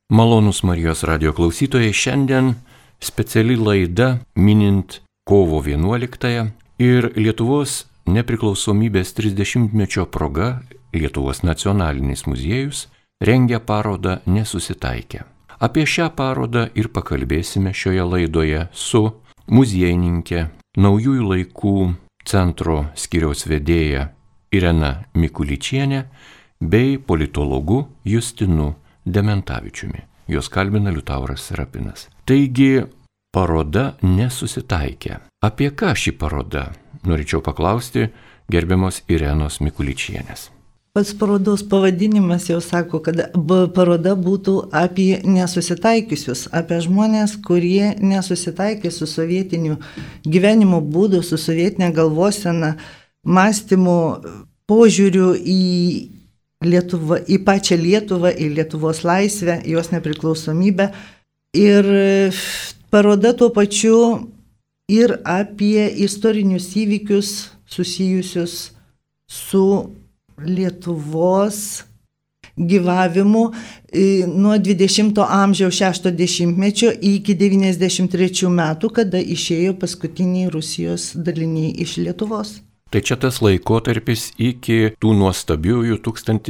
Malonūs Marijos radio klausytojai, šiandien speciali laida minint kovo 11-ąją ir Lietuvos nepriklausomybės 30-mečio proga Lietuvos nacionalinis muziejus rengia parodą Nesusitaikę. Apie šią parodą ir pakalbėsime šioje laidoje su muziejininkė, Naujųjų laikų centro skyriaus vedėja Irena Mikuličienė bei politologu Justinu Dementavičiumi. Jos kalbina Liutauras Serapinas. Taigi, paroda Nesusitaikę. Apie ką ši paroda? Norėčiau paklausti gerbiamos Irenos Mikuličienės. Pats parodos pavadinimas jau sako, kad paroda būtų apie nesusitaikiusius, apie žmonės, kurie nesusitaikė su sovietiniu gyvenimo būdu, su sovietinė galvosena, mąstymu, požiūriu į Lietuvą, į pačią Lietuvą, į Lietuvos laisvę, jos nepriklausomybę. Ir paroda tuo pačiu ir apie istorinius įvykius susijusius su Lietuvos gyvavimu nuo 20-ojo amžiaus 60-mečio iki 93 metų, kada išėjo paskutiniai Rusijos daliniai iš Lietuvos. Tai čia tas laikotarpis iki tų nuostabiųjų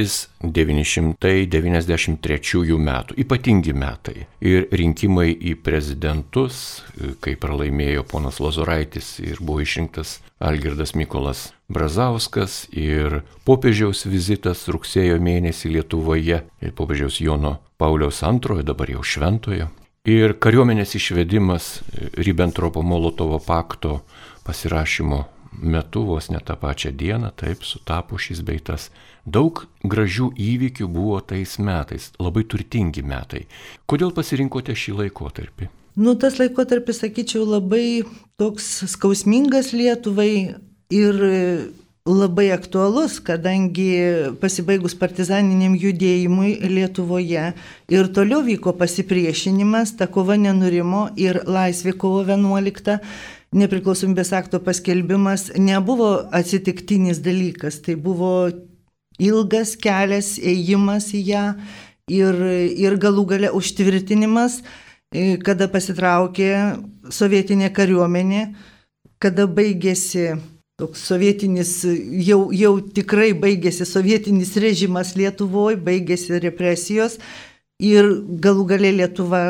1993 metų, ypatingi metai. Ir rinkimai į prezidentus, kai pralaimėjo ponas Lozoraitis ir buvo išrinktas Algirdas Mykolas Brazauskas, ir popiežiaus vizitas rugsėjo mėnesį Lietuvoje, popiežiaus Jono Pauliaus II, dabar jau šventojo, ir kariuomenės išvedimas Ribentropo-Molotovo pakto pasirašymo metu, vos ne tą pačią dieną, taip sutapo šis bei tas. Daug gražių įvykių buvo tais metais, labai turtingi metai. Kodėl pasirinkote šį laikotarpį? Tas laikotarpis, sakyčiau, labai toks skausmingas Lietuvai ir labai aktualus, kadangi pasibaigus partizaniniam judėjimui Lietuvoje ir toliau vyko pasipriešinimas, ta kova nenurimo ir laisvė kovo 11. Nepriklausomybės akto paskelbimas nebuvo atsitiktinis dalykas, tai buvo ilgas kelias, ėjimas į ją ir galų gale užtvirtinimas, kada pasitraukė sovietinė kariuomenė, kada baigėsi toks sovietinis, jau tikrai baigėsi sovietinis režimas Lietuvoje, baigėsi represijos ir galų gale Lietuva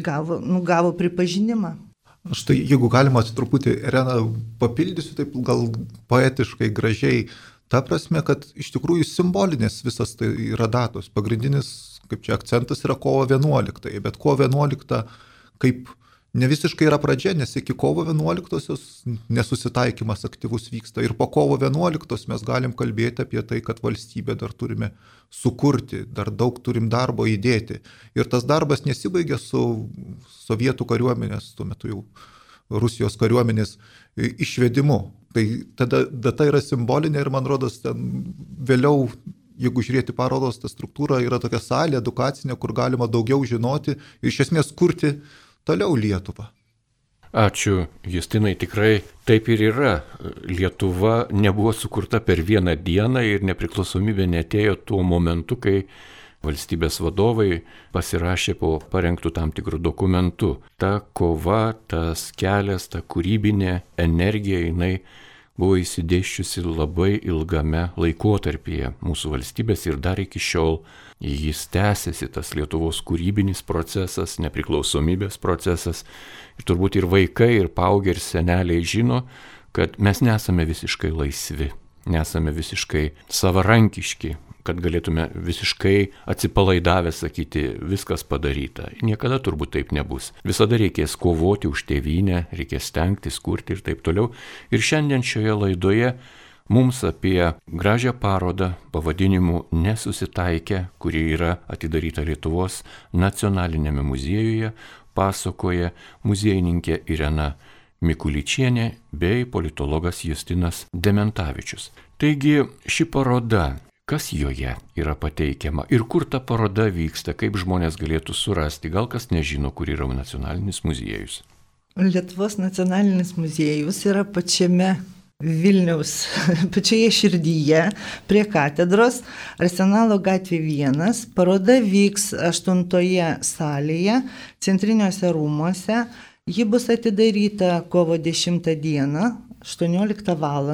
gavo pripažinimai. Aš tai, jeigu galima, truputį, Irena, papildysiu taip gal poetiškai, gražiai, ta prasme, kad iš tikrųjų simbolinės visas tai yra datos. Pagrindinis, kaip čia akcentas, yra kovo 11, bet kovo 11 kaip ne visiškai yra pradžia, nes iki kovo 11-osios nesusitaikymas aktyvus vyksta. Ir po kovo 11 mes galim kalbėti apie tai, kad valstybę dar turime sukurti, dar daug turim darbo įdėti. Ir tas darbas nesibaigia su sovietų kariuomenės, tuo metu jau Rusijos kariuomenės išvedimu. Tai tada data yra simbolinė ir man rodos ten vėliau, jeigu žiūrėti parodos, ta struktūra yra tokia salė edukacinė, kur galima daugiau žinoti ir iš esmės kurti toliau Lietuvą. Ačiū, Justinai, tikrai taip ir yra. Lietuva nebuvo sukurta per vieną dieną ir nepriklausomybė neatėjo tuo momentu, kai valstybės vadovai pasirašė po parengtų tam tikrų dokumentų. Ta kova, tas kelias, ta kūrybinė energija, jinai buvo įsidėščiusi labai ilgame laikotarpyje mūsų valstybės ir dar iki šiol jis tęsiasi, tas Lietuvos kūrybinis procesas, nepriklausomybės procesas. Ir turbūt ir vaikai, ir paaugę, ir seneliai žino, kad mes nesame visiškai laisvi, nesame visiškai savarankiški, kad galėtume visiškai atsipalaidavę sakyti, viskas padaryta. Niekada turbūt taip nebus. Visada reikės kovoti už tėvynę, reikės stengtis, kurti ir taip toliau. Ir šiandien šioje laidoje mums apie gražią parodą pavadinimu Nesusitaikę, kuri yra atidaryta Lietuvos nacionalinėme muziejuje, pasakoja muziejininkė Irena Mikuličienė bei politologas Justinas Dementavičius. Taigi ši paroda, kas joje yra pateikiama ir kur ta paroda vyksta, kaip žmonės galėtų surasti, gal kas nežino, kur yra nacionalinis muziejus. Lietuvos nacionalinis muziejus yra pačiame Vilniaus pačioje širdyje, prie katedros, Arsenalo gatvė 1. Paroda vyks 8 salėje, centriniuose rūmuose. Ji bus atidaryta kovo 10 dieną, 18 val.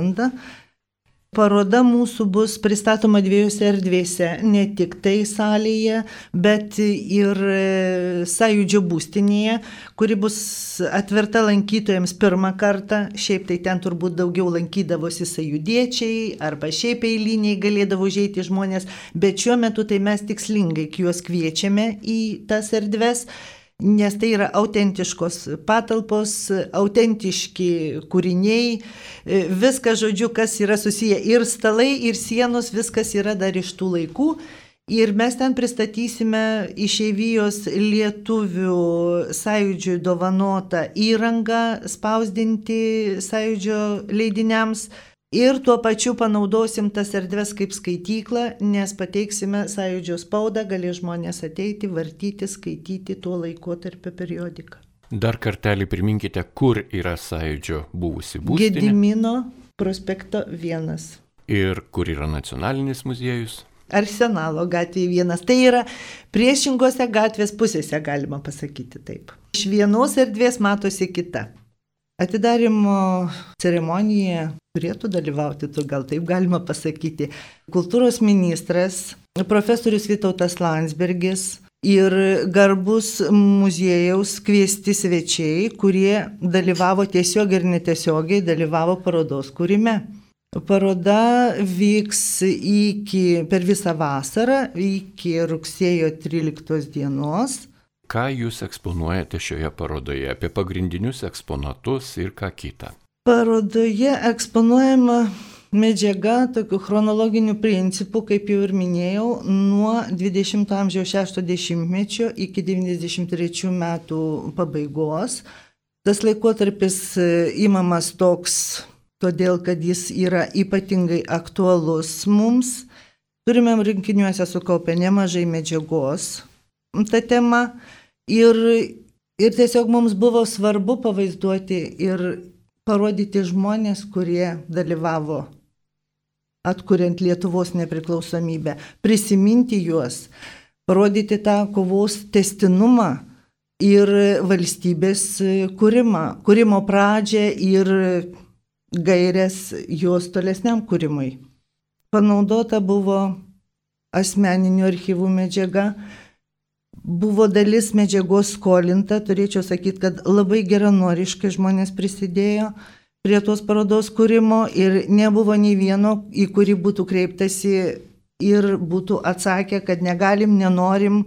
Paroda mūsų bus pristatoma 2 erdvėse, ne tik tai salėje, bet ir Sąjūdžio būstinėje, kuri bus atverta lankytojams pirmą kartą. Šiaip tai ten turbūt daugiau lankydavosi sąjūdiečiai arba šiaip eiliniai galėdavo užeiti žmonės, bet šiuo metu tai mes tikslingai juos kviečiame į tas erdves, nes tai yra autentiškos patalpos, autentiški kūriniai, viskas, žodžiu, kas yra susiję, ir stalai, ir sienos, viskas yra dar iš tų laikų. Ir mes ten pristatysime išeivijos lietuvių Sąjūdžiui dovanotą įrangą spausdinti Sąjūdžio leidiniams. Ir tuo pačiu panaudosim tas erdves kaip skaityklą, nes pateiksime Sąjūdžio spaudą, galės žmonės ateiti, vartyti, skaityti tuo laikotarpio periodiką. Dar kartelį priminkite, kur yra Sąjūdžio buvusi būstinė. Gedimino prospekto 1. Ir kur yra nacionalinis muziejus. Arsenalo gatvė 1. Tai yra priešingose gatvės pusėse, galima pasakyti taip. Iš vienos erdvės matosi kita. Atidarimo ceremonijoje turėtų dalyvauti, gal taip galima pasakyti, kultūros ministras, profesorius Vytautas Landsbergis ir garbus muziejaus kviesti svečiai, kurie dalyvavo tiesiog ir netiesiogiai, dalyvavo parodos kūrime. Paroda vyks per visą vasarą, iki rugsėjo 13 dienos. Ką jūs eksponuojate šioje parodoje, apie pagrindinius eksponatus ir ką kita? Parodoje eksponuojama medžiaga tokiu chronologiniu principu, kaip jau ir minėjau, nuo 20 amžiaus 60-mečio iki 93 metų pabaigos. Tas laikotarpis imamas toks, todėl kad jis yra ypatingai aktualus mums. Turime rinkiniuose sukaupę nemažai medžiagos tą temą. Ir tiesiog mums buvo svarbu pavaizduoti ir parodyti žmonės, kurie dalyvavo atkuriant Lietuvos nepriklausomybę, prisiminti juos, parodyti tą kovos tęstinumą ir valstybės kūrimo pradžią ir gairės jos tolesniam kūrimui. Panaudota buvo asmeninių archyvų medžiaga. Buvo dalis medžiagos skolinta, turėčiau sakyti, kad labai geranoriškai žmonės prisidėjo prie tos parodos kūrimo ir nebuvo nei vieno, į kurį būtų kreiptasi ir būtų atsakę, kad negalim, nenorim,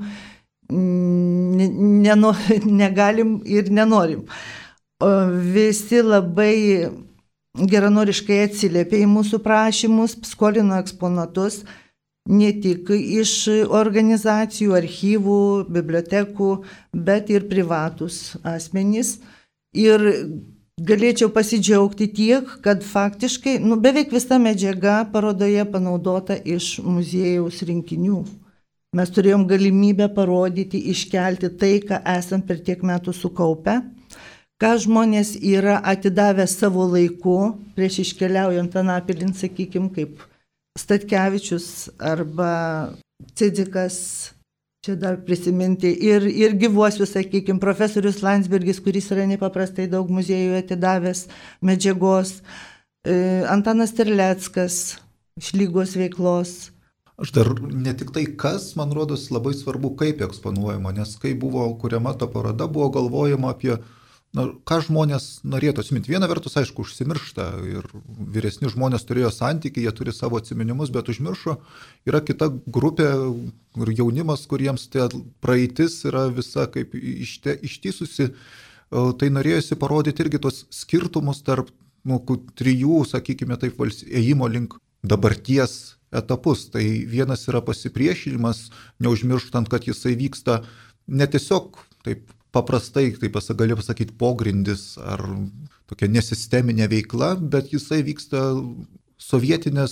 negalim ir nenorim. Visi labai geranoriškai atsiliepė į mūsų prašymus, skolino eksponatus, ne tik iš organizacijų, archyvų, bibliotekų, bet ir privatus asmenys. Ir galėčiau pasidžiaugti tiek, kad faktiškai beveik visa medžiaga parodoje panaudota iš muziejaus rinkinių. Mes turėjom galimybę parodyti, iškelti tai, ką esam per tiek metų sukaupę, ką žmonės yra atidavę savo laiku, prieš iškeliaujant Anapilin, sakykime, kaip Statkevičius arba Cidzikas, čia dar prisiminti, ir gyvuosius, sakykime, profesorius Landsbergis, kuris yra nepaprastai daug muziejų atidavęs medžiagos, Antanas Terleckas iš Lygos veiklos. Aš dar ne tik tai kas, man rodos, labai svarbu, kaip eksponuojama, nes kai buvo kuriama ta paroda, buvo galvojama apie ką žmonės norėtų atsiminti. Viena vertus, aišku, užsimiršta ir vyresni žmonės turėjo santykį, jie turi savo atsiminimus, bet užmiršo. Yra kita grupė ir jaunimas, kuriems tai praeitis yra visa kaip ištįsusi. Tai norėjosi parodyti irgi tos skirtumus tarp trijų, sakykime taip, ėjimo link dabarties etapus. Tai vienas yra pasipriešinimas, neužmirštant, kad jisai vyksta ne tiesiog taip paprastai, taip gali pasakyti, pogrindis ar tokia nesisteminė veikla, bet jisai vyksta sovietinės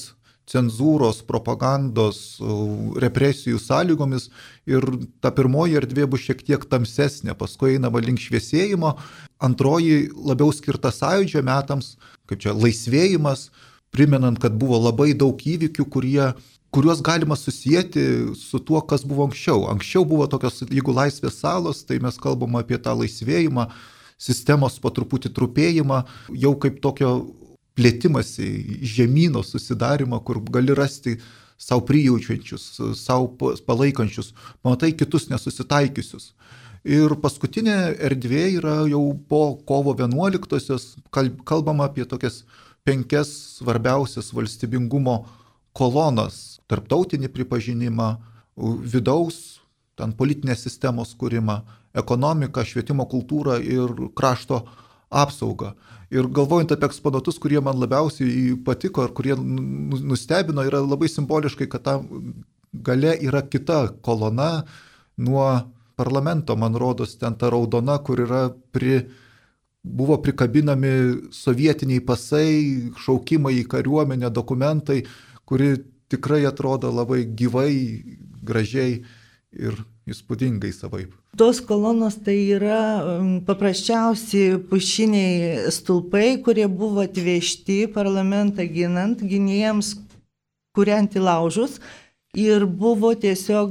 cenzūros, propagandos, represijų sąlygomis ir ta pirmoji erdvė bus šiek tiek tamsesnė, paskui einama link šviesėjimo, antroji labiau skirta sąjūdžio metams, kaip čia laisvėjimas, primenant, kad buvo labai daug įvykių, kuriuos galima susijęti su tuo, kas buvo anksčiau. Anksčiau buvo tokios, jeigu laisvės salos, tai mes kalbam apie tą laisvėjimą, sistemos po truputį trupėjimą, jau kaip tokio plėtimasi, žemyno susidarimą, kur gali rasti savo prijaučiančius, savo palaikančius, matai kitus nesusitaikiusius. Ir paskutinė erdvė yra jau po kovo 11-osios, kalbama apie tokias 5 svarbiausias valstybingumo kolonas, tarptautinį pripažinimą, vidaus, ten politinės sistemos kūrimą, ekonomiką, švietimo kultūrą ir krašto apsaugą. Ir galvojant apie eksponatus, kurie man labiausiai patiko ir kurie nustebino, yra labai simboliškai, kad ta gale yra kita kolona nuo parlamento, man rodos, ten ta raudona, kur yra buvo prikabinami sovietiniai pasai, šaukimai į kariuomenę, dokumentai, kuri tikrai atrodo labai gyvai, gražiai ir įspūdingai savaip. Tos kolonos tai yra paprasčiausi pušiniai stulpai, kurie buvo atvežti parlamentą ginant, gynėjams kuriant į laužus ir buvo tiesiog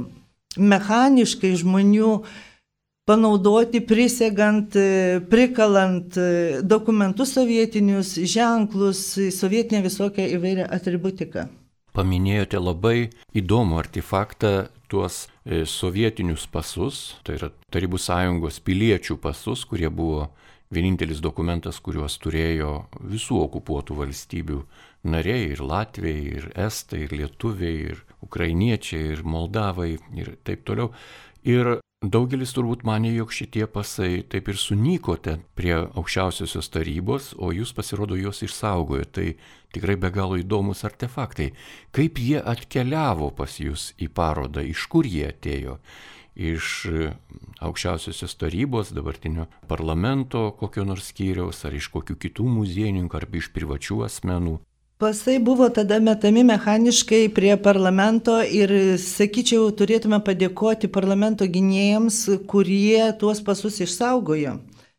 mechaniškai žmonių panaudoti prisegant, prikalant dokumentus sovietinius, ženklus, sovietinę visokią įvairią atributiką. Paminėjote labai įdomų artefaktą, tuos sovietinius pasus, tai yra Tarybų sąjungos piliečių pasus, kurie buvo vienintelis dokumentas, kuriuos turėjo visų okupuotų valstybių nariai, ir latviai, ir estai, ir lietuviai, ir ukrainiečiai, ir moldavai, ir taip toliau. Ir daugelis turbūt manė, jog šitie pasai taip ir sunyko ten prie aukščiausiosios tarybos, o jūs pasirodo juos išsaugojo. Tai tikrai be galo įdomus artefaktai. Kaip jie atkeliavo pas jūs į parodą, iš kur jie atėjo? Iš aukščiausiosios tarybos, dabartinio parlamento kokio nors skyriaus, ar iš kokių kitų muziejininkų, ar iš privačių asmenų? Pasai buvo tada metami mechaniškai prie parlamento ir, sakyčiau, turėtume padėkoti parlamento gynėjams, kurie tuos pasus išsaugojo.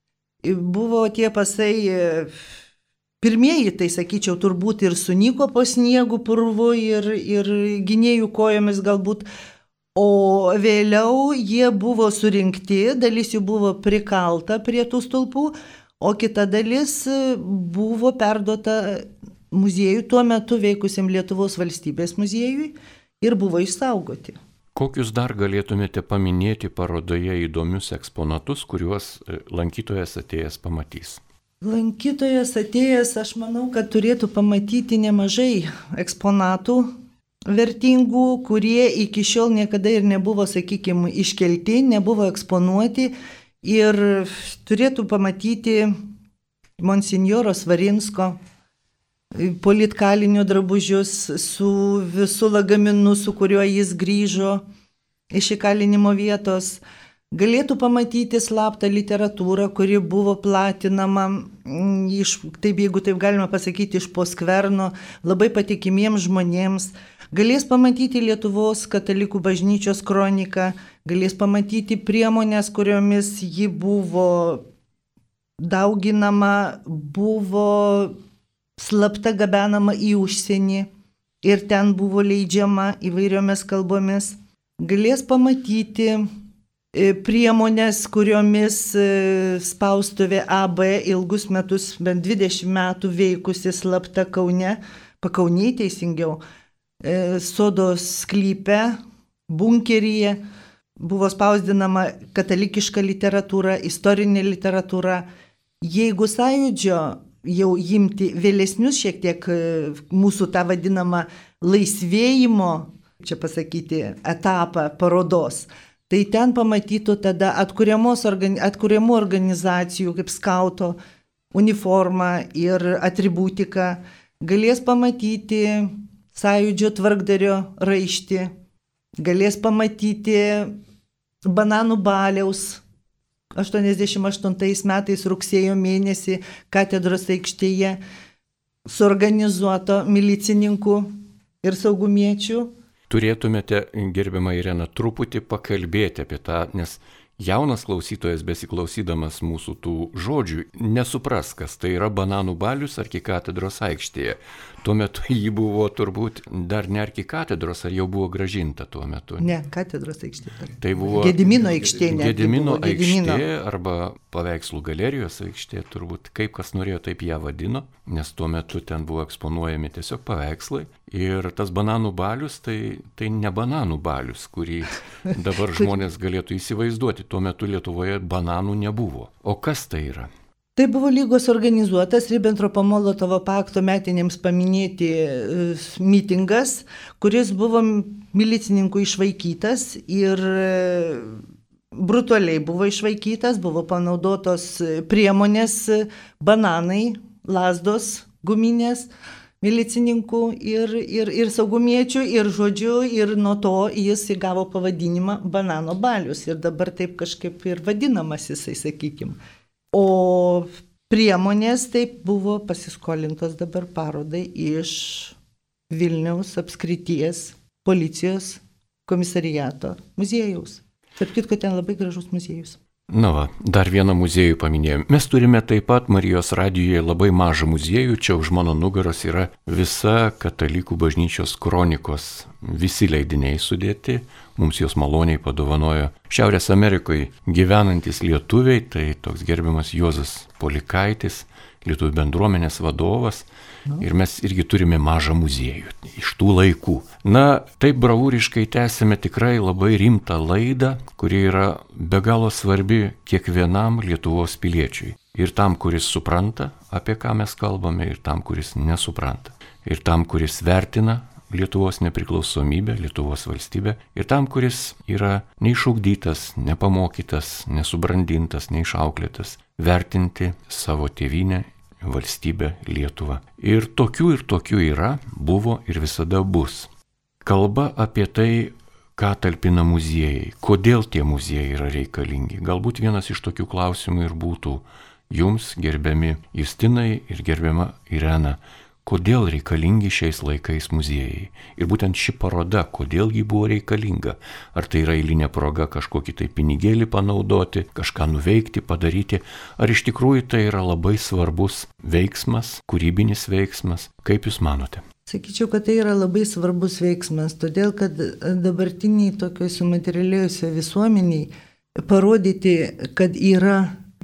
Buvo tie pasai pirmieji, tai sakyčiau, turbūt ir sunyko po sniegu, purvu ir gynėjų kojomis galbūt, o vėliau jie buvo surinkti, dalis jų buvo prikalta prie tų stulpų, o kita dalis buvo perduota muziejui, tuo metu veikusiam Lietuvos valstybės muziejui, ir buvo išsaugoti. Kokius dar galėtumėte paminėti parodoje įdomius eksponatus, kuriuos lankytojas atėjęs pamatys? Lankytojas atėjęs, aš manau, kad turėtų pamatyti nemažai eksponatų vertingų, kurie iki šiol niekada ir nebuvo, sakykime, iškelti, nebuvo eksponuoti, ir turėtų pamatyti monsinjoro Svarinsko politkalinio drabužius su visu lagaminu, su kuriuo jis grįžo iš įkalinimo vietos. Galėtų pamatyti slaptą literatūrą, kuri buvo platinama, jeigu taip galima pasakyti, iš po skverno, labai patikimiems žmonėms. Galės pamatyti Lietuvos katalikų bažnyčios kroniką, galės pamatyti priemonės, kuriomis ji buvo dauginama, buvo slapta gabenama į užsienį ir ten buvo leidžiama įvairiomis kalbomis. Galės pamatyti priemonės, kuriomis spaustuvė AB ilgus metus, bent 20 metų veikusi slapta Kaune, pakauniai teisingiau, Sodos sklype, bunkeryje, buvo spausdinama katalikiška literatūra, istorinė literatūra. Jeigu sąjūdžio jau imti vėlesnius šiek tiek mūsų tą vadinamą laisvėjimo, čia pasakyti, etapą parodos, tai ten pamatytų tada atkuriamų organizacijų kaip skauto uniformą ir atributiką, galės pamatyti sąjūdžio tvarkdario raištį, galės pamatyti Bananų baliaus 88 metais rugsėjo mėnesį katedros aikštėje suorganizuoto milicininkų ir saugumiečių. Turėtumėte, gerbiama Irena, truputį pakalbėti apie tą, nes jaunas klausytojas besiklausydamas mūsų tų žodžių nesupras, kas tai yra Bananų balius arkikatedros aikštėje. Tuo metu jį buvo turbūt dar ne arkikatedros, ar jau buvo grąžinta tuo metu? Ne, katedros aikštė. Tai buvo Gedimino aikštė. Gedimino aikštė arba paveikslų galerijos aikštė, turbūt kaip kas norėjo, taip ją vadino, nes tuo metu ten buvo eksponuojami tiesiog paveikslai. Ir tas Bananų balius, tai ne Bananų balius, kurį dabar žmonės galėtų įsivaizduoti. Tuo metu Lietuvoje bananų nebuvo. O kas tai yra? Tai buvo lygos organizuotas Ribbentropo-Molotovo pakto metinėms paminėti mitingas, kuris buvo milicininkų išvaikytas ir brutaliai buvo išvaikytas, buvo panaudotos priemonės, bananai, lazdos guminės milicininkų ir saugumiečių ir žodžiu, ir nuo to jis įgavo pavadinimą Banano balius ir dabar taip kažkaip ir vadinamas jisai, sakykim. O priemonės taip buvo pasiskolintos dabar parodai iš Vilniaus apskrities policijos komisariato muziejaus. Tarp kitko, ten labai gražus muziejus. Na va, dar vieną muziejų paminėjom. Mes turime taip pat Marijos radijoje labai mažą muziejų. Čia už mano nugaros yra visa Katalikų bažnyčios kronikos. Visi leidiniai sudėti. Mums jos maloniai padovanojo Šiaurės Amerikoje gyvenantis lietuviai. Tai toks gerbiamas Juozas Polikaitis, lietuvių bendruomenės vadovas. Ir mes irgi turime mažą muziejų iš tų laikų. Na, taip bravūriškai tęsime tikrai labai rimtą laidą, kuri yra be galo svarbi kiekvienam Lietuvos piliečiui. Ir tam, kuris supranta, apie ką mes kalbame, ir tam, kuris nesupranta. Ir tam, kuris vertina Lietuvos nepriklausomybę, Lietuvos valstybę. Ir tam, kuris yra neišugdytas, nepamokytas, nesubrandintas, neišauklėtas, vertinti savo tėvynę, valstybę Lietuvą. Ir tokių yra, buvo ir visada bus. Kalba apie tai, ką talpina muziejai, kodėl tie muziejai yra reikalingi. Galbūt vienas iš tokių klausimų ir būtų jums, gerbiami Justinai ir gerbiama Irena, kodėl reikalingi šiais laikais muziejai. Ir būtent ši paroda, kodėl ji buvo reikalinga. Ar tai yra eilinė proga kažkokį tai pinigėlį panaudoti, kažką nuveikti, padaryti, ar iš tikrųjų tai yra labai svarbus veiksmas, kūrybinis veiksmas. Kaip Jūs manote? Sakyčiau, kad tai yra labai svarbus veiksmas, todėl kad dabartiniai tokioj sumaterialėjusioj visuomeniai parodyti, kad yra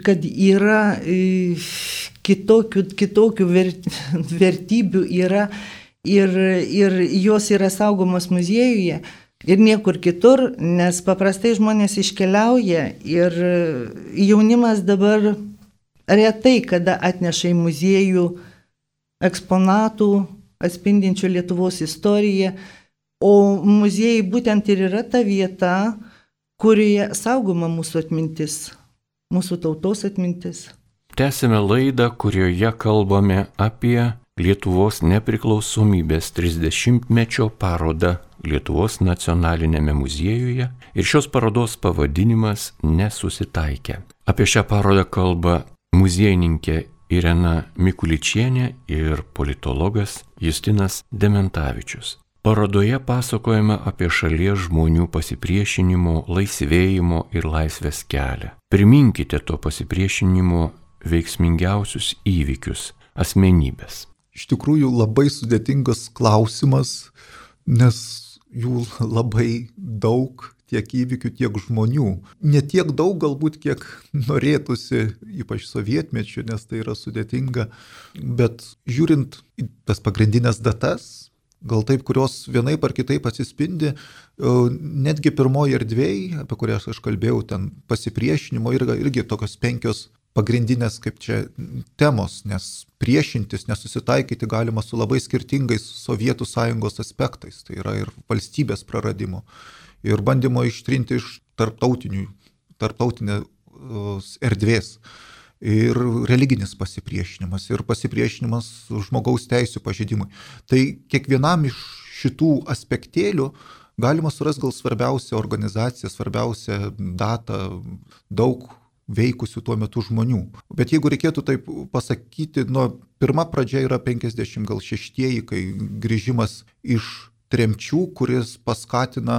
kitokių vertybių yra ir jos yra saugomos muziejuje ir niekur kitur, nes paprastai žmonės iškeliauja ir jaunimas dabar retai kada atneša į muziejų eksponatų atspindinčių Lietuvos istoriją, o muziejai būtent ir yra ta vieta, kurioje saugoma mūsų atmintis. Mūsų tautos atmintis. Tęsime laidą, kurioje kalbame apie Lietuvos nepriklausomybės 30-mečio parodą Lietuvos nacionalinėme muziejuje ir šios parodos pavadinimas Nesusitaikę. Apie šią parodą kalba muziejininkė Irena Mikuličienė ir politologas Justinas Dementavičius. Parodoje pasakojama apie šalies žmonių pasipriešinimo, laisvėjimo ir laisvės kelią. Priminkite to pasipriešinimo veiksmingiausius įvykius, asmenybės. Iš tikrųjų labai sudėtingas klausimas, nes jų labai daug, tiek įvykių, tiek žmonių. Ne tiek daug galbūt, kiek norėtųsi, ypač sovietmečiu, nes tai yra sudėtinga, bet žiūrint į tas pagrindinės datas, gal taip, kurios vienaip ar kitaip atsispindi, netgi pirmoji erdvėje, apie kurias aš kalbėjau, ten pasipriešinimo irgi tokios 5 pagrindinės kaip čia temos, nes priešintis, nesusitaikyti galima su labai skirtingais Sovietų Sąjungos aspektais, tai yra ir valstybės praradimo, ir bandymo ištrinti iš tarptautinės erdvės. Ir religinis pasipriešinimas, ir pasipriešinimas žmogaus teisių pažeidimui. Tai kiekvienam iš šitų aspektėlių galima surasti gal svarbiausią organizaciją, svarbiausią datą, daug veikusių tuo metu žmonių. Bet jeigu reikėtų taip pasakyti, pirma pradžia yra 56, kai grįžimas iš tremčių, kuris paskatina,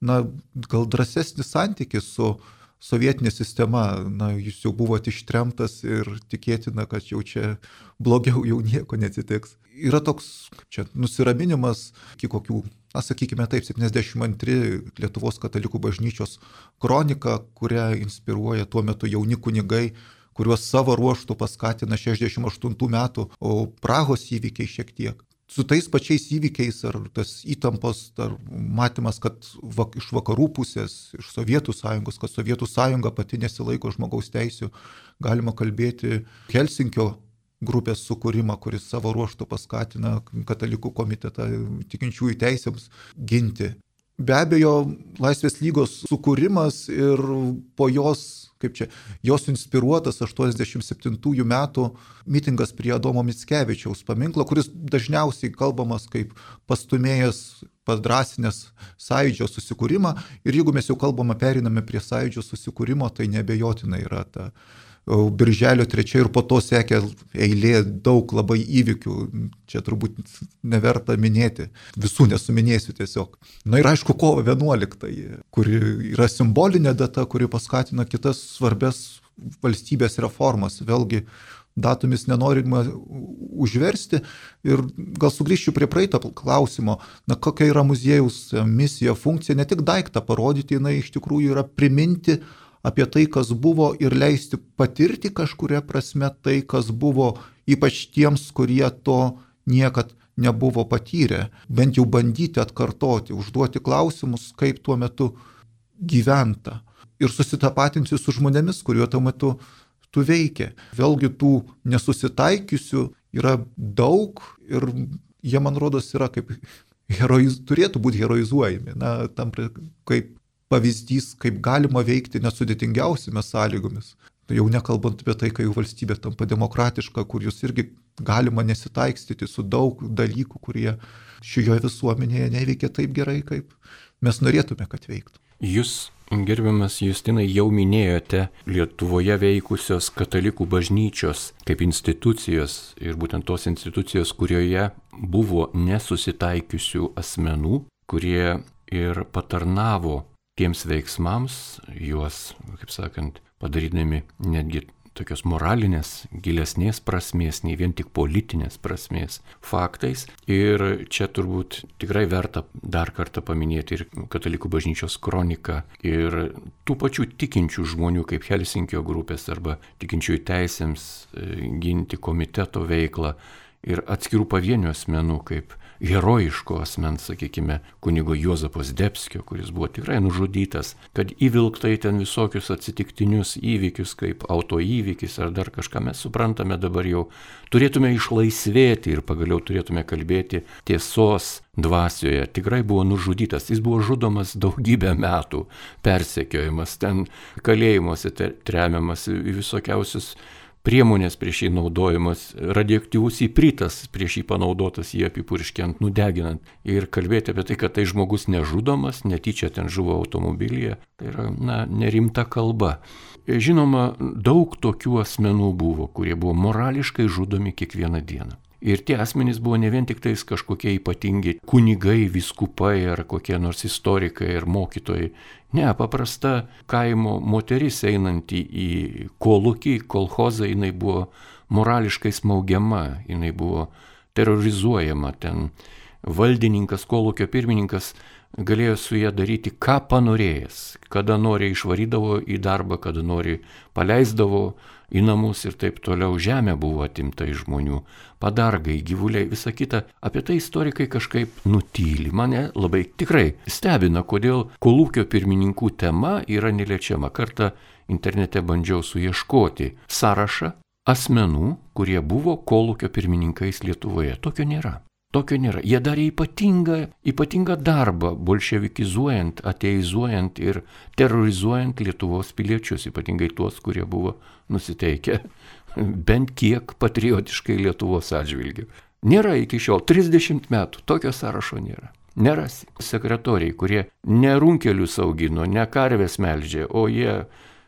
gal drąsesnį santykį su sovietinė sistema. Jūs jau buvote ištremtas ir tikėtina, kad jau čia blogiau jau nieko neatsitiks. Yra toks nusiraminimas iki kokių, sakykime taip, 72 Lietuvos katalikų bažnyčios kronika, kurią inspiruoja tuo metu jauni kunigai, kuriuos savo ruoštų paskatina 68 metų Prahos įvykiai šiek tiek. Su tais pačiais įvykiais ar tas įtampos, ar matymas, kad iš vakarų pusės, iš Sovietų sąjungos, kad Sovietų sąjunga pati nesilaiko žmogaus teisių, galima kalbėti Helsinkio grupės sukūrimą, kuris savo ruoštų paskatina katalikų komitetą tikinčiųjų teisėms ginti. Be abejo, Laisvės lygos sukūrimas ir po jos inspiruotas 87 metų mitingas prie Adomo Mickevičiaus paminklo, kuris dažniausiai kalbamas kaip pastumėjęs, padrasinęs Sąjūdžio susikūrimą. Ir jeigu mes jau periname prie Sąjūdžio susikūrimo, tai neabejotinai yra ta Birželio 3 ir po to sekė eilė daug labai įvykių. Čia turbūt neverta minėti, visų nesuminėsiu tiesiog. Ir aišku, kovo 11, kuri yra simbolinė data, kuri paskatina kitas svarbes valstybės reformas. Vėlgi, datomis nenorima užversti. Ir gal sugrįžčiau prie praeito klausimo, kokia yra muziejaus misija, funkcija, ne tik daiktą parodyti, jinai iš tikrųjų yra priminti apie tai, kas buvo ir leisti patirti kažkuria prasme tai, kas buvo, ypač tiems, kurie to niekad nebuvo patyrę. Bent jau bandyti atkartoti, užduoti klausimus, kaip tuo metu gyventa. Ir susitapatinti su žmonėmis, kurie tuo metu veikia. Vėlgi tų nesusitaikiusių yra daug ir jie, man rodos, yra turėtų būti heroizuojami. Tam kaip pavyzdys, kaip galima veikti nesudėtingiausiamis sąlygomis. Jau nekalbant apie tai, kai jau valstybė tampa demokratiška, kur jūs irgi galima nesitaikstyti su daug dalykų, kurie šioje visuomenėje neveikia taip gerai, kaip mes norėtume, kad veiktų. Jūs, gerbiamas Justinai, jau minėjote Lietuvoje veikusios katalikų bažnyčios kaip institucijos ir būtent tos institucijos, kurioje buvo nesusitaikiusių asmenų, kurie ir patarnavo tiems veiksmams, juos, kaip sakant, padarydami netgi tokios moralinės, gilesnės prasmės, nei vien tik politinės prasmės faktais. Ir čia turbūt tikrai verta dar kartą paminėti ir katalikų bažnyčios kroniką ir tų pačių tikinčių žmonių kaip Helsinkio grupės arba tikinčiųjų teisėms ginti komiteto veiklą ir atskirų pavienių asmenų kaip herojiško asmens, sakykime, kunigo Juozapo Zdebskio, kuris buvo tikrai nužudytas, kad įvilktai ten visokius atsitiktinius įvykius, kaip autoįvykis ar dar kažką mes suprantame dabar jau, turėtume išlaisvėti ir pagaliau turėtume kalbėti tiesos dvasioje. Tikrai buvo nužudytas, jis buvo žudomas daugybę metų, persekiojamas, ten kalėjimuose tremiamas, visokiausius priemonės prieš jį naudojimas, radioaktyvus įpritas prieš jį panaudotas, jį apipurškiant, nudeginant. Ir kalbėti apie tai, kad tai žmogus nežudomas, netyčia ten žuvo automobilyje, tai yra, nerimta kalba. Žinoma, daug tokių asmenų buvo, kurie buvo morališkai žudomi kiekvieną dieną. Ir tie asmenys buvo ne vien tik tais kažkokie ypatingi kunigai, vyskupai ar kokie nors istorikai ar mokytojai. Ne, paprasta kaimo moteris einanti į kolūkį, kolchozą, jinai buvo morališkai smaugiama, jinai buvo terrorizuojama. Ten valdininkas, kolūkio pirmininkas galėjo su ją daryti, ką panorėjęs. Kada nori išvarydavo į darbą, kada nori paleisdavo į namus ir taip toliau. Žemė buvo atimta iš žmonių, padargai, gyvuliai, visa kita. Apie tai istorikai kažkaip nutyli. Mane labai tikrai stebina, kodėl kolūkio pirmininkų tema yra neliečiama. Kartą internete bandžiau suieškoti sąrašą asmenų, kurie buvo kolūkio pirmininkais Lietuvoje. Tokio nėra. Jie darė ypatingą darbą, bolševikizuojant, ateizuojant ir terrorizuojant Lietuvos piliečius, ypatingai tuos, kurie buvo nusiteikę bent kiek patriotiškai Lietuvos atžvilgiu. Nėra iki šiol, 30 metų, tokio sąrašo nėra. Nerasi. Sekretoriai, kurie ne runkelius augino, ne karves melžė, o jie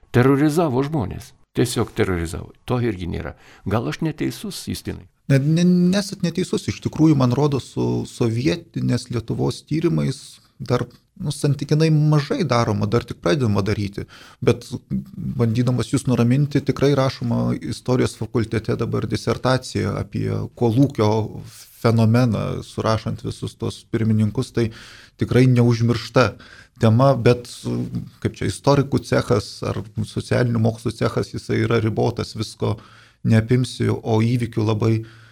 Terorizavo žmonės. Tiesiog terorizavo. To irgi nėra. Gal aš neteisus, Justinai? Nesat neteisus. Iš tikrųjų, man rodo, su sovietinės Lietuvos tyrimais dar santykinai mažai daroma, dar tik pradedama daryti. Bet bandydamas jūs nuraminti, tikrai rašoma istorijos fakultete dabar disertacija apie kolūkio fenomeną, surašant visus tos pirmininkus, tai tikrai neužmiršta tema, bet kaip čia istorikų cechas ar socialinių mokslų cechas, jisai yra ribotas, visko neapimsi, o įvykių labai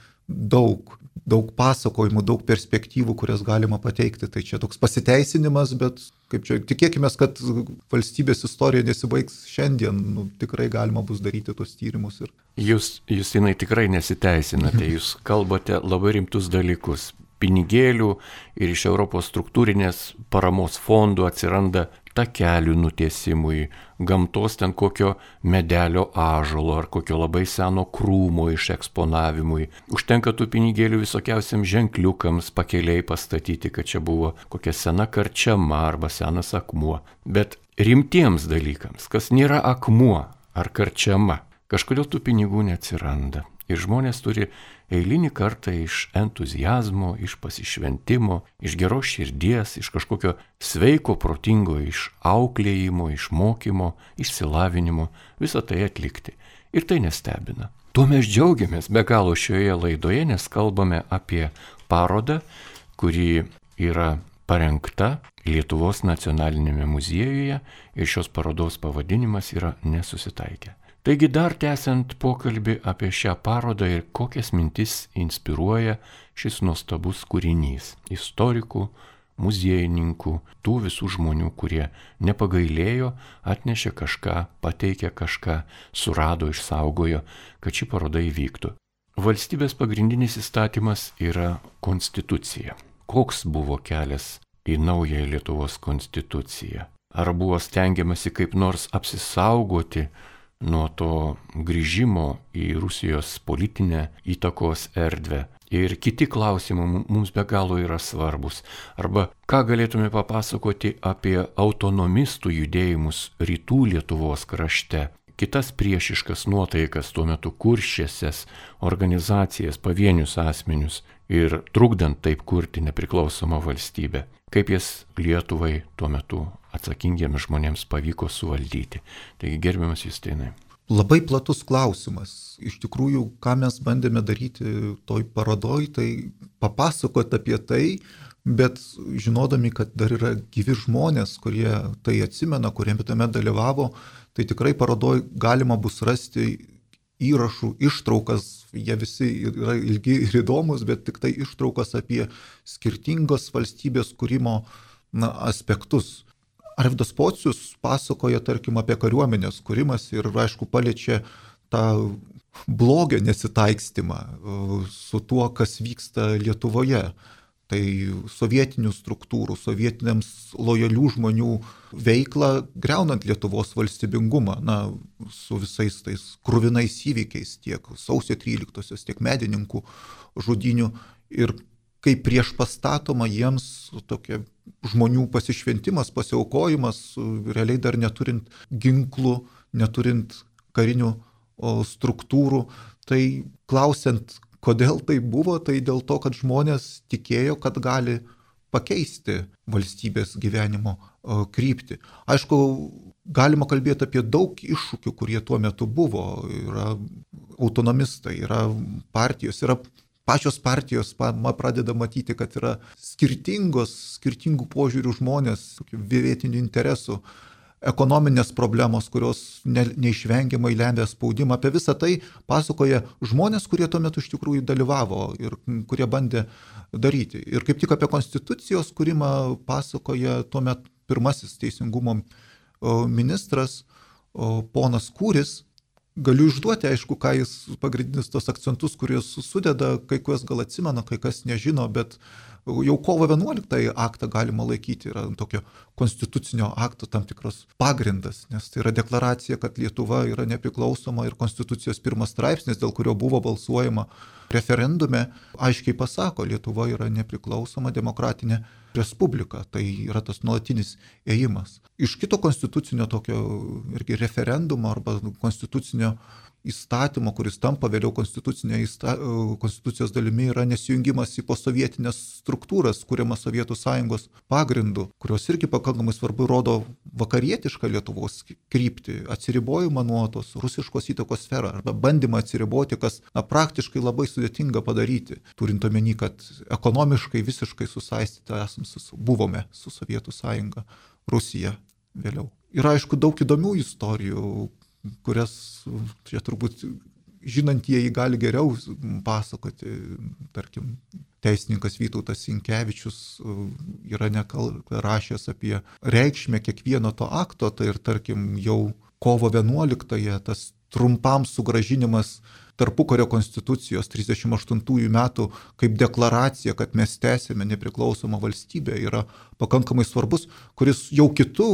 daug pasakojimų, daug perspektyvų, kurias galima pateikti. Tai čia toks pasiteisinimas, bet kaip čia, tikėkime, kad valstybės istorija nesibaigs šiandien, tikrai galima bus daryti tos tyrimus. Jūs, Justinai, tikrai nesiteisinate, jūs kalbate labai rimtus dalykus. Pinigėlių ir iš Europos struktūrinės paramos fondų atsiranda takelių nutiesimui, gamtos ten kokio medelio ąžuolo ar kokio labai seno krūmo išeksponavimui. Užtenka tų pinigėlių visokiausiam ženkliukams pakeliai pastatyti, kad čia buvo kokia sena karčiama arba senas akmuo. Bet rimtiems dalykams, kas nėra akmuo ar karčiama, kažkodėl tų pinigų neatsiranda. Ir žmonės turi eilinį kartą iš entuzijazmo, iš pasišventimo, iš geros širdies, iš kažkokio sveiko, protingo, iš auklėjimo, iš mokymo, išsilavinimo, visą tai atlikti. Ir tai nestebina. Tuo mes džiaugiamės be galo šioje laidoje, nes kalbame apie parodą, kuri yra parengta Lietuvos nacionalinėme muziejuje ir šios parodos pavadinimas yra Nesusitaikę. Taigi dar tęsiant pokalbį apie šią parodą ir kokias mintis inspiruoja šis nuostabus kūrinys istorikų, muziejininkų, tų visų žmonių, kurie nepagailėjo, atnešė kažką, pateikė kažką, surado, išsaugojo, kad ši paroda įvyktų. Valstybės pagrindinis įstatymas yra konstitucija. Koks buvo kelias į naują Lietuvos konstituciją? Ar buvo stengiamasi kaip nors apsisaugoti nuo to grįžimo į Rusijos politinę įtakos erdvę? Ir kiti klausimai mums be galo yra svarbus. Arba ką galėtume papasakoti apie autonomistų judėjimus rytų Lietuvos krašte, kitas priešiškas nuotaikas tuo metu kurščiasias organizacijas, pavienius asmenius ir trukdant taip kurti nepriklausomą valstybę. Kaip jas Lietuvai tuo metu atsakingiems žmonėms pavyko suvaldyti. Taigi, gerbiamas Justinai. Labai platus klausimas. Iš tikrųjų, ką mes bandėme daryti toj parodoj, tai papasakoti apie tai, bet žinodami, kad dar yra gyvi žmonės, kurie tai atsimena, kurie tame dalyvavo, tai tikrai parodoj galima bus rasti įrašų, ištraukas, jie visi yra ilgi ir įdomus, bet tik tai ištraukas apie skirtingos valstybės kūrimo aspektus. Arvydas Pocius pasakoja, tarkim, apie kariuomenės kūrimas ir, aišku, paliečia tą blogio nesitaikstymą su tuo, kas vyksta Lietuvoje. Tai sovietinių struktūrų, sovietiniams lojalių žmonių veiklą, griaunant Lietuvos valstybingumą, su visais tais kruvinais įvykiais, tiek sausio 13-osios, tiek medininkų žudynių. Ir kaip prieš pastatoma jiems tokia žmonių pasišventimas, pasiaukojimas, realiai dar neturint ginklų, neturint karinių struktūrų. Tai klausiant, kodėl tai buvo, tai dėl to, kad žmonės tikėjo, kad gali pakeisti valstybės gyvenimo kryptį. Aišku, galima kalbėti apie daug iššūkių, kurie tuo metu buvo. Yra autonomistai, yra partijos, yra pačios partijos pradeda matyti, kad yra skirtingų požiūrių žmonės, vietinių interesų, ekonominės problemos, kurios neišvengiamai lemia spaudimą. Apie visą tai pasakoja žmonės, kurie tuo metu iš tikrųjų dalyvavo ir kurie bandė daryti. Ir kaip tik apie konstitucijos kūrimą pasakoja tuomet pirmasis teisingumo ministras, ponas Kūris. Galiu išduoti, aišku, ką jis pagrindinis tos akcentus, kuriuos sudeda, kai kas gal atsimena, kai kas nežino, bet Jau kovo 11 aktą galima laikyti yra tokio konstitucinio akto tam tikras pagrindas, nes tai yra deklaracija, kad Lietuva yra nepriklausoma ir konstitucijos 1 straipsnis, dėl kurio buvo balsuojama referendume, aiškiai pasako, Lietuva yra nepriklausoma demokratinė respublika. Tai yra tas nuolatinis ėjimas. Iš kito konstitucinio tokio irgi referendumo arba konstitucinio įstatymo, kuris tampa vėliau konstitucijos dalimi, yra nesijungimas į posovietinės struktūras, kuriamas Sovietų Sąjungos pagrindu, kurios irgi pakankamai svarbu rodo vakarietišką Lietuvos kryptį, atsiribojimą nuo tos rusiškos įtakos sferą arba bandymą atsiriboti, kas praktiškai labai sudėtinga padaryti, turint omeny, kad ekonomiškai visiškai susaistyti buvome su Sovietų Sąjunga, Rusija vėliau. Yra aišku daug įdomių istorijų, kurias čia turbūt žinantieji gali geriau pasakoti. Tarkim, teisininkas Vytautas Sinkevičius yra rašęs apie reikšmę kiekvieno to akto, tai ir tarkim jau kovo 11 tas trumpam sugrąžinimas tarpukario konstitucijos 38 metų kaip deklaracija, kad mes tęsėme nepriklausomą valstybę, yra pakankamai svarbus, kuris jau kitų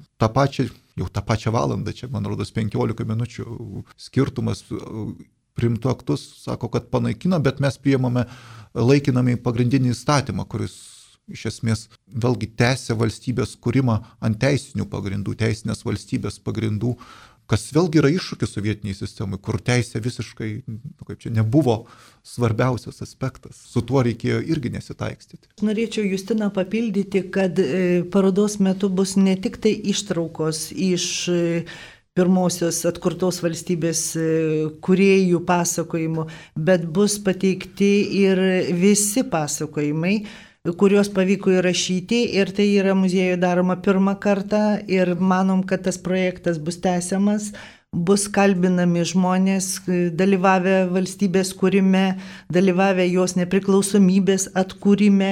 tą pačią valandą, čia man rodos 15 minučių skirtumas priimtų aktus, sako, kad panaikino, bet mes priėmame laikinami pagrindinį įstatymą, kuris iš esmės vėlgi tęsia valstybės kūrimą ant teisinių pagrindų, teisinės valstybės pagrindų, kas vėlgi yra iššūkis sovietiniai sistemai, kur teisė visiškai nebuvo svarbiausias aspektas. Su tuo reikėjo irgi nesitaikstyti. Norėčiau Justiną papildyti, kad parodos metu bus ne tik tai ištraukos iš pirmosios atkurtos valstybės kūrėjų pasakojimų, bet bus pateikti ir visi pasakojimai, kuriuos pavyko įrašyti, ir tai yra muziejuje daroma pirmą kartą ir manom, kad tas projektas bus tęsiamas, bus kalbinami žmonės, dalyvavę valstybės kūrime, dalyvavę jos nepriklausomybės atkūrime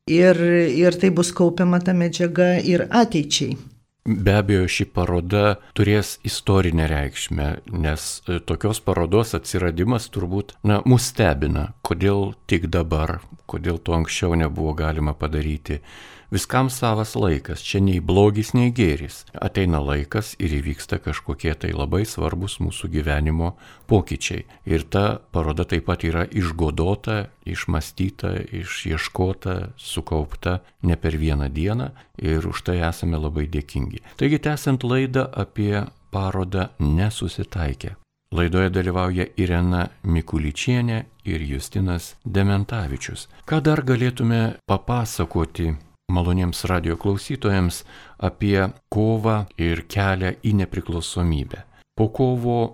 ir tai bus kaupiama ta medžiaga ir ateičiai. Be abejo, ši paroda turės istorinę reikšmę, nes tokios parodos atsiradimas turbūt, mus stebina, kodėl tik dabar, kodėl to anksčiau nebuvo galima padaryti. Viskam savas laikas, čia nei blogis, nei gėris. Ateina laikas ir įvyksta kažkokie tai labai svarbus mūsų gyvenimo pokyčiai. Ir ta paroda taip pat yra išgodota, išmastyta, išieškota, sukaupta ne per vieną dieną ir už tai esame labai dėkingi. Taigi, tęsiant laidą apie parodą Nesusitaikę. Laidoje dalyvauja Irena Mikuličienė ir Justinas Dementavičius. Ką dar galėtume papasakoti maloniems radijo klausytojams apie kovą ir kelią į nepriklausomybę? Po kovo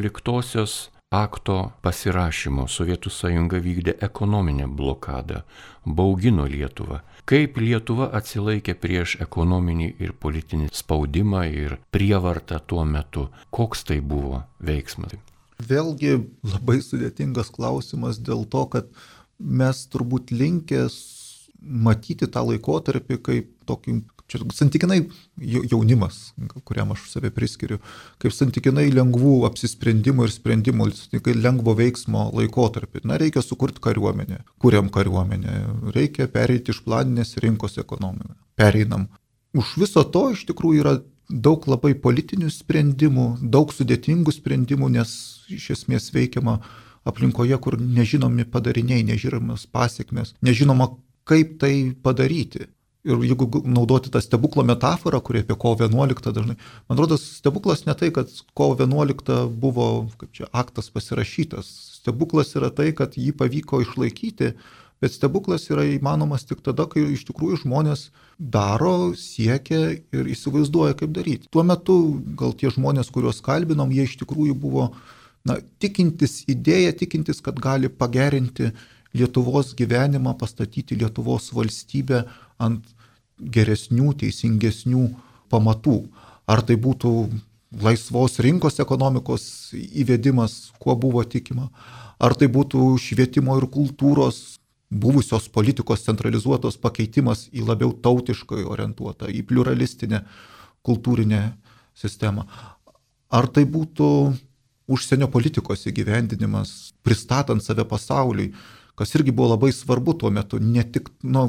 11 akto pasirašymo Sovietų Sąjunga vykdė ekonominę blokadą, baugino Lietuvą. Kaip Lietuva atsilaikė prieš ekonominį ir politinį spaudimą ir prievartą tuo metu? Koks tai buvo veiksmas? Vėlgi labai sudėtingas klausimas dėl to, kad mes turbūt linkęs matyti tą laikotarpį kaip tokį, santykinai jaunimas, kuriam aš save priskiriu, kaip santykinai lengvų apsisprendimų ir sprendimų, lengvo veiksmo laikotarpį. Reikia sukurti kariuomenę, kuriam kariuomenę, reikia pereiti iš planinės rinkos ekonomiką. Pereinam. Už viso to iš tikrųjų yra daug labai politinių sprendimų, daug sudėtingų sprendimų, nes iš esmės veikiama aplinkoje, kur nežinomi padariniai, nežinomas pasiekmes, nežinoma, kaip tai padaryti. Ir jeigu naudoti tą stebuklo metaforą, kuri apie kovo 11 dažnai, man rodos, stebuklas ne tai, kad kovo 11 buvo aktas pasirašytas. Stebuklas yra tai, kad jį pavyko išlaikyti, bet stebuklas yra įmanomas tik tada, kai iš tikrųjų žmonės daro, siekia ir įsivaizduoja, kaip daryti. Tuo metu gal tie žmonės, kuriuos kalbinom, jie iš tikrųjų buvo tikintis idėją, tikintis, kad gali pagerinti Lietuvos gyvenimą, pastatyti Lietuvos valstybę ant geresnių, teisingesnių pamatų. Ar tai būtų laisvos rinkos ekonomikos įvedimas, kuo buvo tikima, ar tai būtų švietimo ir kultūros buvusios politikos centralizuotos pakeitimas į labiau tautiškai orientuotą, į pluralistinę kultūrinę sistemą. Ar tai būtų užsienio politikos įgyvendinimas, pristatant save pasauliui, kas irgi buvo labai svarbu tuo metu. Net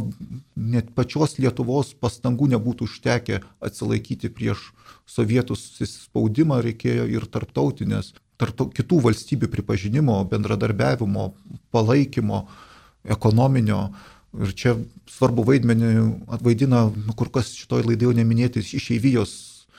pačios Lietuvos pastangų nebūtų užtekę atsilaikyti prieš sovietų spaudimą, reikėjo ir kitų valstybių pripažinimo, bendradarbiavimo, palaikymo, ekonominio. Ir čia svarbu vaidmenį vaidina, kur kas šitoj laidai jau neminėti, išeivijos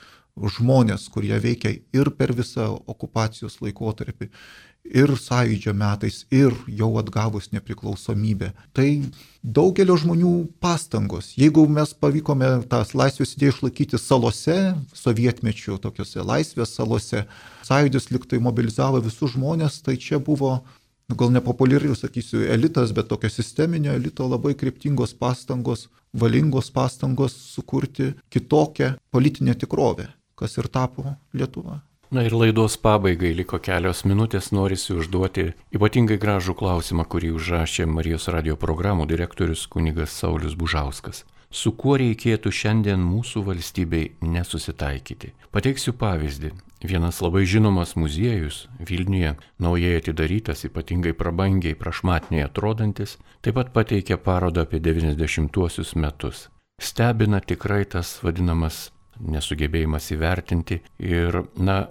žmonės, kurie veikia ir per visą okupacijos laikotarpį, ir sąjūdžio metais, ir jau atgavus nepriklausomybę. Tai daugelio žmonių pastangos. Jeigu mes pavykome tą laisvės idėją išlaikyti salose, sovietmečių tokiuose laisvės salose, sąjūdis liktai mobilizavo visus žmonės, tai čia buvo, gal nepopuliariai sakysiu, elitas, bet tokio sisteminio elito labai kryptingos pastangos, valingos pastangos sukurti kitokią politinę tikrovę, kas ir tapo Lietuva. Na ir laidos pabaigai liko kelios minutės, norisi užduoti ypatingai gražų klausimą, kurį užrašė Marijos radijo programų direktorius kunigas Saulius Bužauskas. Su kuo reikėtų šiandien mūsų valstybei nesusitaikyti? Pateiksiu pavyzdį. Vienas labai žinomas muziejus, Vilniuje, naujai atidarytas, ypatingai prabangiai, prašmatniai atrodantis, taip pat pateikė parodą apie 90-uosius metus. Stebina tikrai tas vadinamas nesugebėjimas įvertinti ir,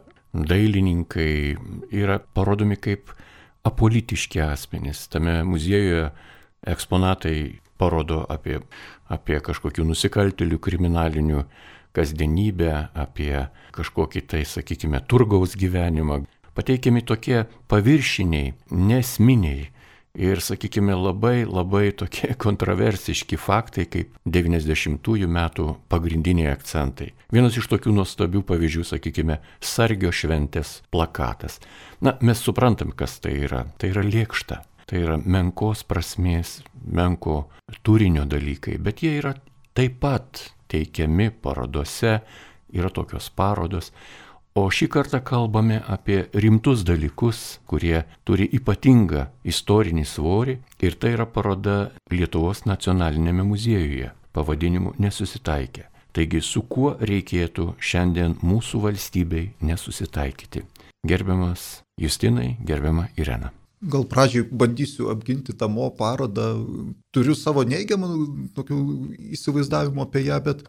dailininkai yra parodomi kaip apolitiški asmenys. Tame muziejuje eksponatai parodo apie kažkokių nusikaltėlių kriminalinių kasdienybę, apie kažkokį tai, sakykime, turgaus gyvenimą. Pateikiami tokie paviršiniai, nesminiai ir, sakykime, labai tokie kontroversiški faktai, kaip 90-ųjų metų pagrindiniai akcentai. Vienas iš tokių nuostabių pavyzdžių, sakykime, Sargio šventės plakatas. Mes suprantam, kas tai yra. Tai yra lėkšta. Tai yra menkos prasmės, menko turinio dalykai, bet jie yra taip pat teikiami parodose, yra tokios parodos. O šį kartą kalbame apie rimtus dalykus, kurie turi ypatingą istorinį svorį, ir tai yra paroda Lietuvos nacionalinėme muziejuje pavadinimu Nesusitaikę. Taigi, su kuo reikėtų šiandien mūsų valstybei nesusitaikyti? Gerbiamas Justinai, gerbiama Irena. Gal pradžiai bandysiu apginti tą Mo parodą. Turiu savo neigiamą tokių įsivaizdavimų apie ją, bet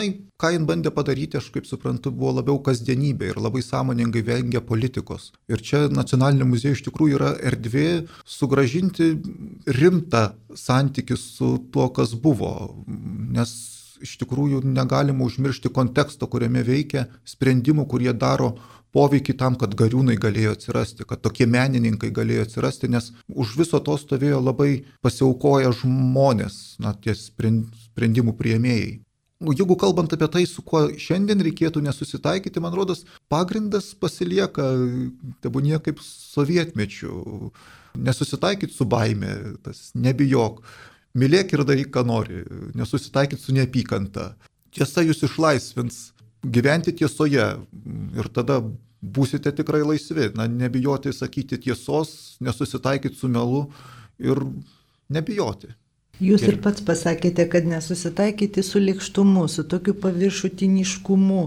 ką jin bandė padaryti, aš kaip suprantu, buvo labiau kasdienybė ir labai sąmoningai vengia politikos. Ir čia Nacionalinė muziejų iš tikrųjų yra erdvė sugrąžinti rimtą santykį su tuo, kas buvo. Nes iš tikrųjų negalima užmiršti konteksto, kuriame veikia, sprendimų, kurie daro poveikį tam, kad gariūnai galėjo atsirasti, kad tokie menininkai galėjo atsirasti, nes už viso to stovėjo labai pasiaukoję žmonės, tie sprendimų priėmėjai. Jeigu kalbant apie tai, su kuo šiandien reikėtų nesusitaikyti, man rodos, pagrindas pasilieka, tebūnie kaip sovietmečių. Nesusitaikyti su baime, tas nebijok, mylėk ir daryk, ką nori, nesusitaikyti su neapykanta. Tiesa jūs išlaisvins. Gyventi tiesoje ir tada būsite tikrai laisvi. Nebijoti sakyti tiesos, nesusitaikyti su melu ir nebijoti. Jūs ir pats pasakėte, kad nesusitaikyti su lėkštumu, su tokiu paviršutiniškumu,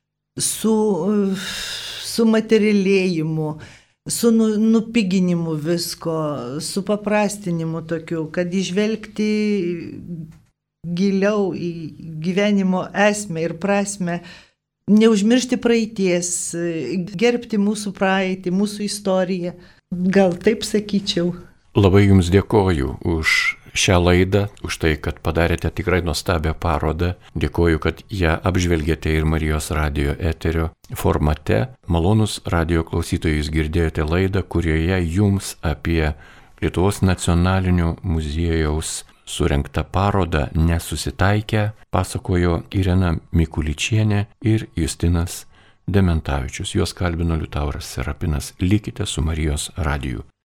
su materialėjimu, su nupiginimu visko, su paprastinimu tokiu, kad išvelgti giliau į gyvenimo esmę ir prasmę, neužmiršti praeities, gerbti mūsų praeitį, mūsų istoriją. Gal taip sakyčiau. Labai Jums dėkoju už šią laidą, už tai, kad padarėte tikrai nuostabią parodą. Dėkoju, kad ją apžvelgėte ir Marijos radijo eterio formate. Malonus radijo klausytojai, jūs girdėjote laidą, kurioje Jums apie Lietuvos nacionalinio muziejaus surengtą parodą Nesusitaikę pasakojo Irena Mikuličienė ir Justinas Dementavičius. Juos kalbino Liutauras Serapinas. Likite su Marijos radiju.